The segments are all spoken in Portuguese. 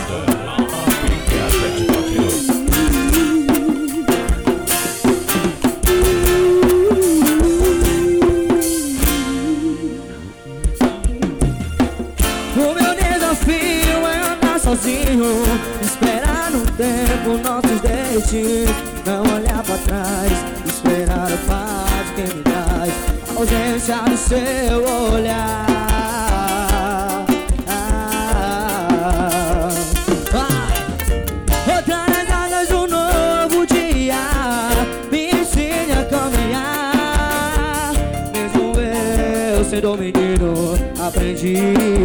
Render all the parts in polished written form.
O meu desafio é andar sozinho, esperar no tempo nossos destinos, não olhar pra trás, esperar a paz que me traz, a ausência do seu olhar. Rodar as asas de um novo dia, me ensine a caminhar. Mesmo eu sendo um menino, aprendi.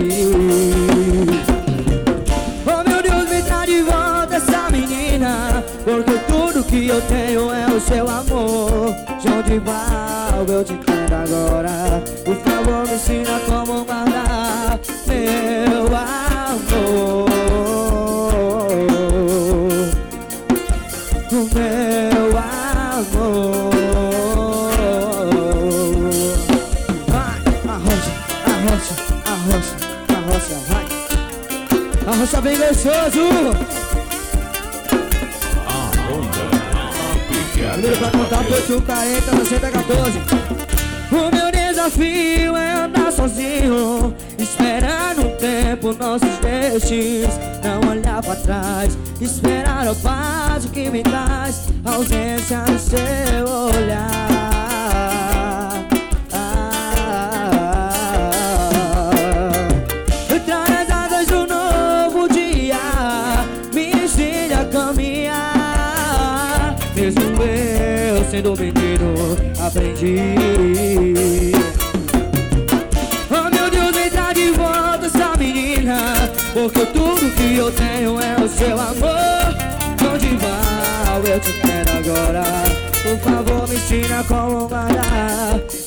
Oh meu Deus, me traz de volta essa menina, porque tudo que eu tenho é o seu amor. João de Barro, eu te quero agora, por favor me ensina como guardar meu amor. O meu amor. Vai, arrocha, vai. Arrocha bem gostoso. Primeiro pra contar foi 40, 914. O meu desafio é andar sozinho, esperando um tempo nossos destinos, não olhar pra trás, esperar a paz que me traz, a ausência do seu olhar. Traz as asas de um novo dia, me ensine a caminhar. Mesmo eu sendo menino, aprendi. Oh meu Deus, me traz de volta essa menina, porque tudo que eu tenho é o seu amor. Onde vai, eu te quero agora, por favor me ensina como guardar